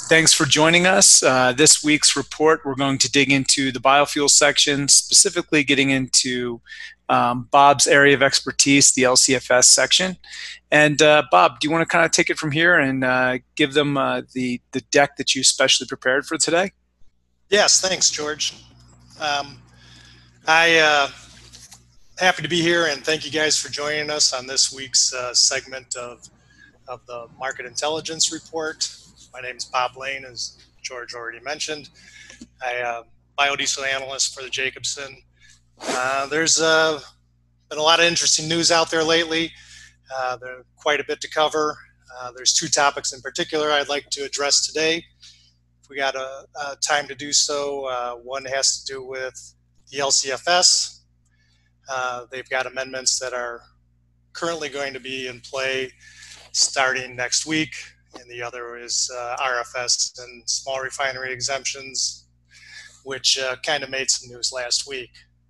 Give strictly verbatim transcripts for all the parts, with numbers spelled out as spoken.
Thanks for joining us. Uh, this week's report, we're going to dig into the biofuel section, specifically getting into um, Bob's area of expertise, the L C F S section. And uh, Bob, do you want to kind of take it from here and uh, give them uh, the, the deck that you specially prepared for today? Yes, thanks, George. Um, I uh, happy to be here, and thank you guys for joining us on this week's uh, segment of of the Market Intelligence Report. My name is Bob Lane, as George already mentioned. I am a biodiesel analyst for the Jacobson. Uh, there's uh, been a lot of interesting news out there lately. Uh, there's quite a bit to cover. Uh, there's two topics in particular I'd like to address today. If we got a, a time to do so, uh, one has to do with the L C F S. Uh, they've got amendments that are currently going to be in play starting next week, and the other is uh, R F S and small refinery exemptions, which uh, kind of made some news last week.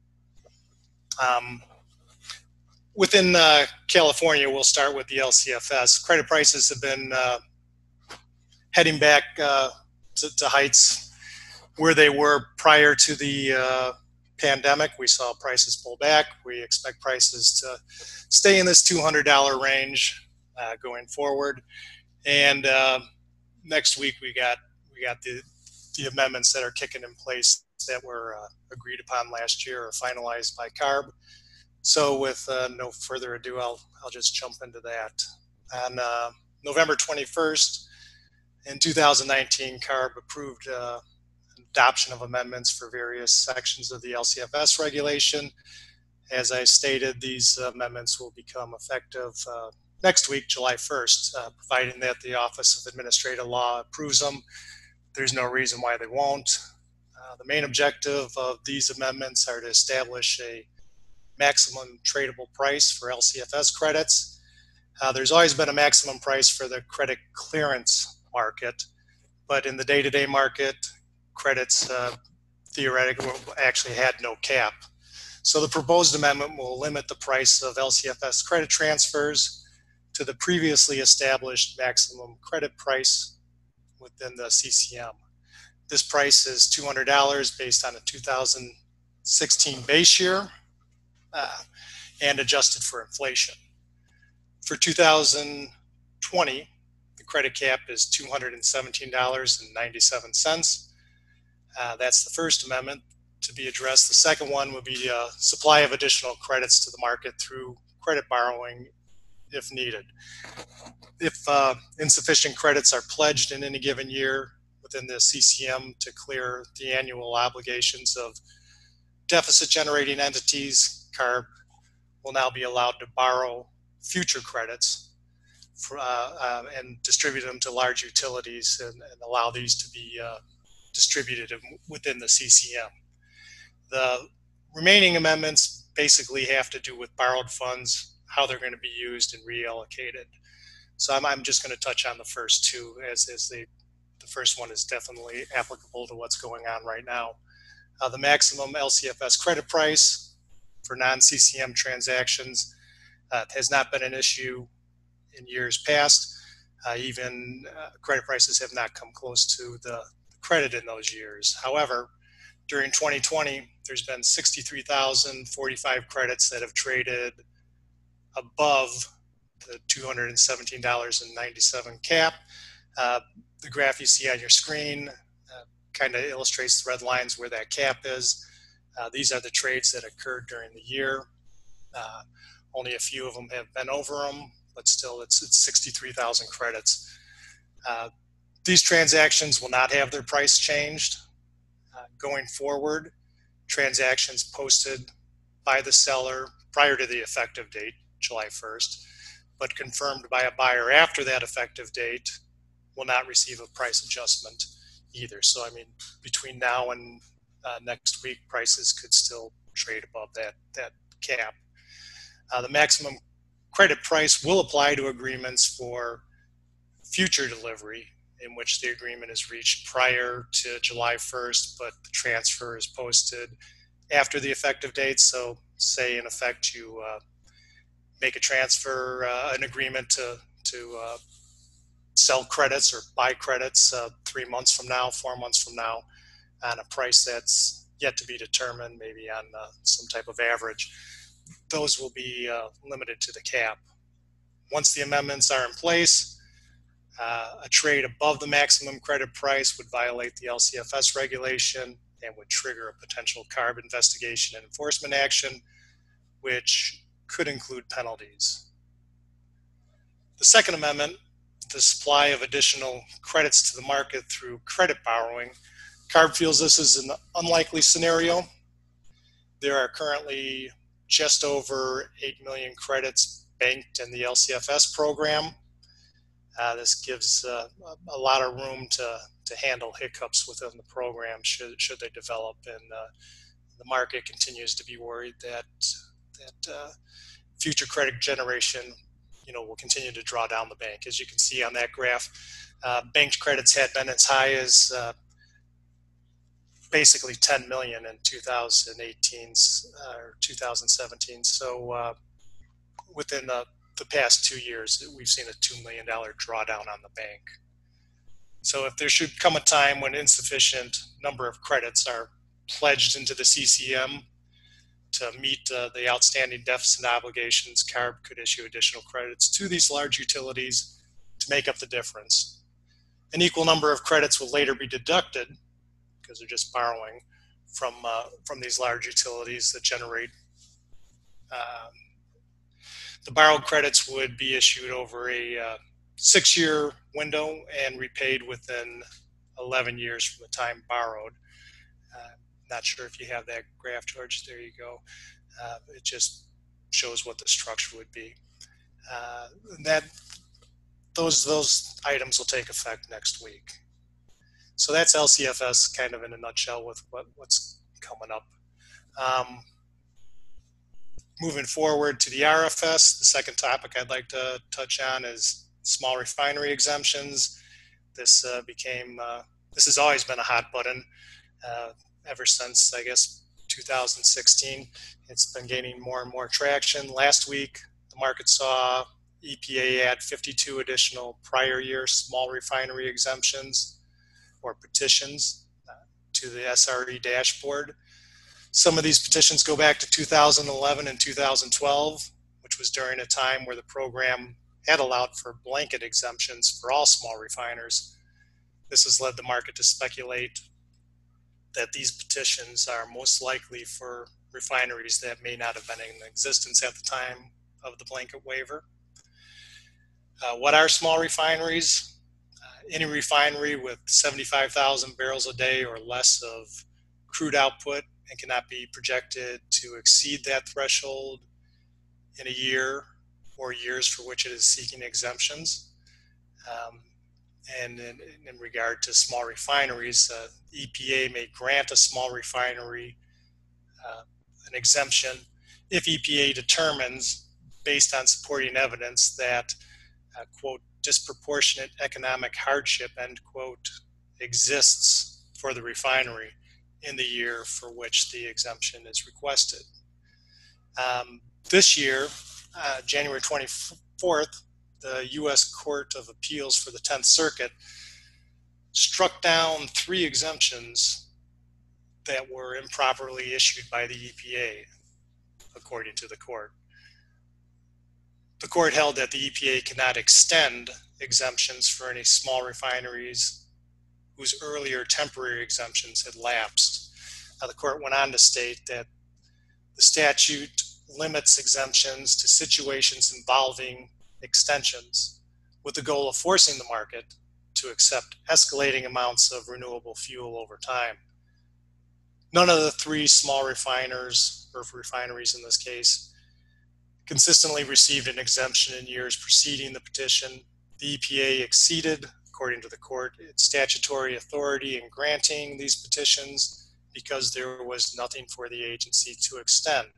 Um, within uh, California, we'll start with the L C F S. Credit prices have been uh, heading back uh, to, to heights where they were prior to the uh, pandemic. We saw prices pull back. We expect prices to stay in this two hundred dollar range uh, going forward. And uh, next week we got we got the the amendments that are kicking in place that were uh, agreed upon last year or finalized by CARB. So with uh, no further ado, I'll I'll just jump into that. On uh, November twenty-first in two thousand nineteen, CARB approved uh, adoption of amendments for various sections of the L C F S regulation. As I stated, these amendments will become effective uh, next week, July first, uh, providing that the Office of Administrative Law approves them. There's no reason why they won't. Uh, the main objective of these amendments are to establish a maximum tradable price for L C F S credits. Uh, there's always been a maximum price for the credit clearance market, but in the day-to-day market, credits uh, theoretically actually had no cap. So the proposed amendment will limit the price of L C F S credit transfers to the previously established maximum credit price within the C C M. This price is two hundred dollars based on a two thousand sixteen base year uh, and adjusted for inflation. For two thousand twenty, the credit cap is two hundred seventeen dollars and ninety-seven cents. Uh, that's the First Amendment to be addressed. The second one would be a supply of additional credits to the market through credit borrowing if needed. If uh, insufficient credits are pledged in any given year within the C C M to clear the annual obligations of deficit generating entities, CARB will now be allowed to borrow future credits for, uh, uh, and distribute them to large utilities and, and allow these to be uh, distributed within the C C M. The remaining amendments basically have to do with borrowed funds, how they're going to be used and reallocated. So I'm, I'm just going to touch on the first two, as, as they, the first one is definitely applicable to what's going on right now. Uh, the maximum L C F S credit price for non-C C M transactions uh, has not been an issue in years past. Uh, even uh, credit prices have not come close to the credit in those years. However, during twenty twenty, there's been sixty-three thousand forty-five credits that have traded above the two hundred seventeen dollars and ninety-seven cents cap. Uh, the graph you see on your screen uh, kind of illustrates the red lines where that cap is. Uh, these are the trades that occurred during the year. Uh, only a few of them have been over them, but still it's, it's sixty-three thousand credits. Uh, these transactions will not have their price changed. Uh, going forward, transactions posted by the seller prior to the effective date, July first, but confirmed by a buyer after that effective date will not receive a price adjustment either. So, I mean, between now and uh, next week, prices could still trade above that, that cap. Uh, the maximum credit price will apply to agreements for future delivery in which the agreement is reached prior to July first, but the transfer is posted after the effective date. So say in effect you uh, make a transfer, uh, an agreement to, to uh, sell credits or buy credits uh, three months from now, four months from now, on a price that's yet to be determined, maybe on uh, some type of average, those will be uh, limited to the cap. Once the amendments are in place, uh, a trade above the maximum credit price would violate the L C F S regulation and would trigger a potential C A R B investigation and enforcement action, which could include penalties. The Second Amendment, the supply of additional credits to the market through credit borrowing. C A R B feels this is an unlikely scenario. There are currently just over eight million credits banked in the L C F S program. Uh, this gives uh, a lot of room to, to handle hiccups within the program should, should they develop, and uh, the market continues to be worried that, that uh, future credit generation you know, will continue to draw down the bank. As you can see on that graph, uh, banked credits had been as high as uh, basically ten million in two thousand eighteen uh, or two thousand seventeen. So uh, within the, the past two years, we've seen a two million dollars drawdown on the bank. So if there should come a time when insufficient number of credits are pledged into the C C M to meet uh, the outstanding deficit obligations, C A R B could issue additional credits to these large utilities to make up the difference. An equal number of credits will later be deducted, because they're just borrowing from uh, from these large utilities that generate. Um, the borrowed credits would be issued over a uh, six-year window and repaid within eleven years from the time borrowed. Uh, not sure if you have that graph, George. There you go. Uh, it just shows what the structure would be. Uh, that those those items will take effect next week. So that's L C F S kind of in a nutshell with what, what's coming up. Um, moving forward to the R F S, the second topic I'd like to touch on is small refinery exemptions. This uh, became, uh, this has always been a hot button uh, ever since, I guess, two thousand sixteen. It's been gaining more and more traction. Last week, the market saw E P A add fifty-two additional prior year small refinery exemptions or petitions uh, to the S R E dashboard. Some of these petitions go back to two thousand eleven and two thousand twelve, which was during a time where the program had allowed for blanket exemptions for all small refiners. This has led the market to speculate that these petitions are most likely for refineries that may not have been in existence at the time of the blanket waiver. Uh, what are small refineries? Uh, any refinery with seventy-five thousand barrels a day or less of crude output and cannot be projected to exceed that threshold in a year or years for which it is seeking exemptions. Um, and in, in regard to small refineries, uh, E P A may grant a small refinery uh, an exemption if E P A determines, based on supporting evidence, that uh, quote, disproportionate economic hardship, end quote, exists for the refinery in the year for which the exemption is requested. Um, this year, uh, January twenty-fourth, the U S Court of Appeals for the tenth Circuit struck down three exemptions that were improperly issued by the E P A, according to the court. The court held that the E P A cannot extend exemptions for any small refineries whose earlier temporary exemptions had lapsed. Now, the court went on to state that the statute limits exemptions to situations involving extensions with the goal of forcing the market to accept escalating amounts of renewable fuel over time. None of the three small refiners, or refineries in this case, consistently received an exemption in years preceding the petition. The E P A exceeded, according to the court, its statutory authority in granting these petitions because there was nothing for the agency to extend.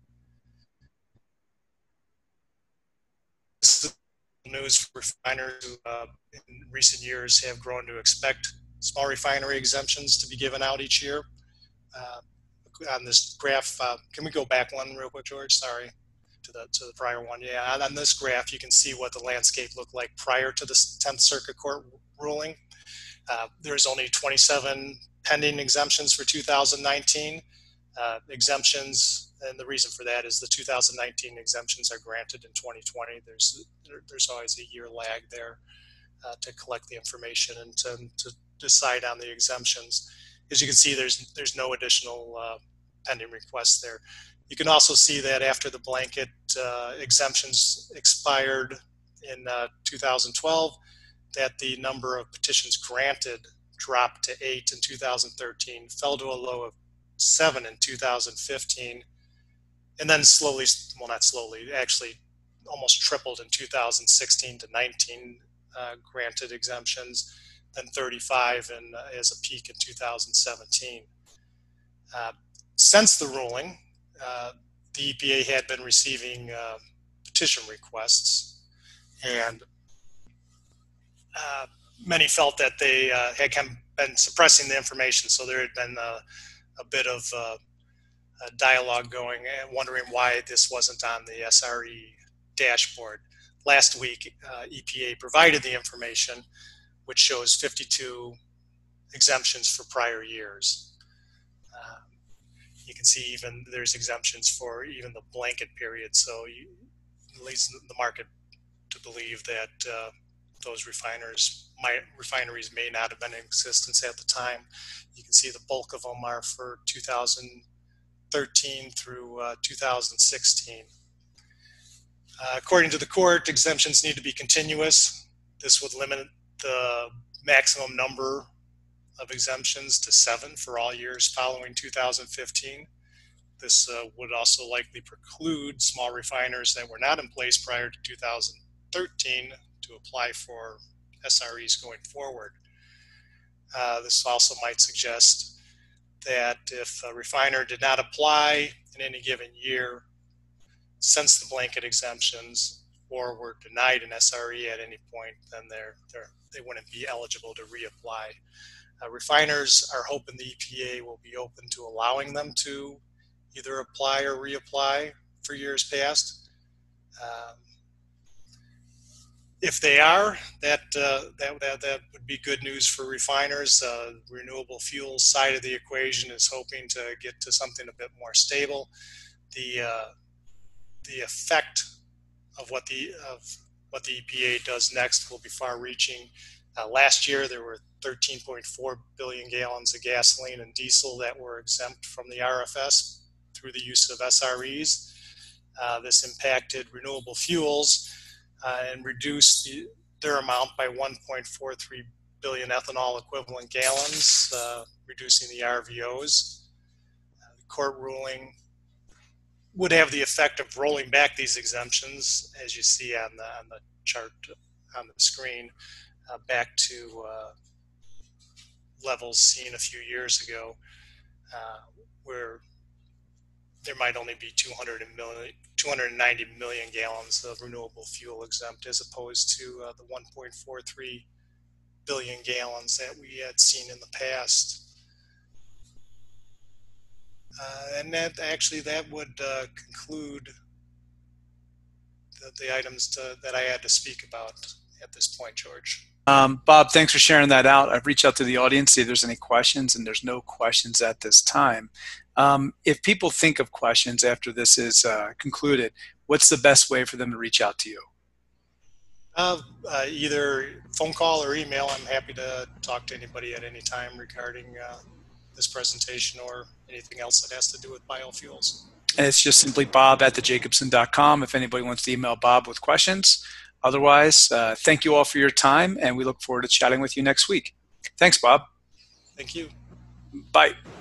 This is news for refiners who uh, in recent years have grown to expect small refinery exemptions to be given out each year. Uh, on this graph, uh, can we go back one real quick, George? Sorry. to the to the prior one. Yeah, and on this graph, you can see what the landscape looked like prior to the tenth Circuit Court ruling. Uh, there's only twenty-seven pending exemptions for two thousand nineteen. Uh, exemptions, and the reason for that is the two thousand nineteen exemptions are granted in twenty twenty. There's there, there's always a year lag there uh, to collect the information and to, to decide on the exemptions. As you can see, there's there's no additional uh, pending requests there. You can also see that after the blanket uh, exemptions expired in uh, two thousand twelve, that the number of petitions granted dropped to eight in two thousand thirteen, fell to a low of seven in two thousand fifteen, and then slowly, well not slowly, actually almost tripled in two thousand sixteen to nineteen uh, granted exemptions, then thirty-five in, uh, as a peak in two thousand seventeen. Uh, since the ruling, uh, the E P A had been receiving uh, petition requests, and uh, many felt that they uh, had kind of been suppressing the information, so there had been uh, a bit of uh, a dialogue going and wondering why this wasn't on the S R E dashboard. Last week, uh, E P A provided the information, which shows fifty-two exemptions for prior years. Um, you can see even there's exemptions for even the blanket period, so you, it leads the market to believe that uh, those refiners, might, refineries may not have been in existence at the time. You can see the bulk of them are for two thousand thirteen through uh, two thousand sixteen. Uh, according to the court, exemptions need to be continuous. This would limit the maximum number of exemptions to seven for all years following two thousand fifteen. This uh, would also likely preclude small refiners that were not in place prior to two thousand thirteen to apply for S R Es going forward. Uh, this also might suggest that if a refiner did not apply in any given year since the blanket exemptions or were denied an S R E at any point, then they're, they're, they wouldn't be eligible to reapply. Uh, refiners are hoping the E P A will be open to allowing them to either apply or reapply for years past. Um, if they are, that, uh, that, that, that would be good news for refiners. Uh, renewable fuels side of the equation is hoping to get to something a bit more stable. The, uh, the effect of what the, of what the E P A does next will be far-reaching. Uh, last year, there were thirteen point four billion gallons of gasoline and diesel that were exempt from the R F S through the use of S R Es. Uh, this impacted renewable fuels uh, and reduced the, their amount by one point four three billion ethanol equivalent gallons, uh, reducing the R V Os. Uh, the court ruling would have the effect of rolling back these exemptions, as you see on the, on the chart on the screen, uh, back to uh, levels seen a few years ago, uh, where there might only be two hundred ninety million gallons of renewable fuel exempt, as opposed to uh, the one point four three billion gallons that we had seen in the past. Uh, and that actually that would uh, conclude the, the items to, that I had to speak about at this point, George. Um, Bob, thanks for sharing that out. I've reached out to the audience, see if there's any questions, and there's no questions at this time. Um, if people think of questions after this is uh, concluded, what's the best way for them to reach out to you? Uh, uh, either phone call or email. I'm happy to talk to anybody at any time regarding uh, this presentation or anything else that has to do with biofuels. And it's just simply bob at the jacobson dot com if anybody wants to email Bob with questions. Otherwise, uh, thank you all for your time, and we look forward to chatting with you next week. Thanks, Bob. Thank you. Bye.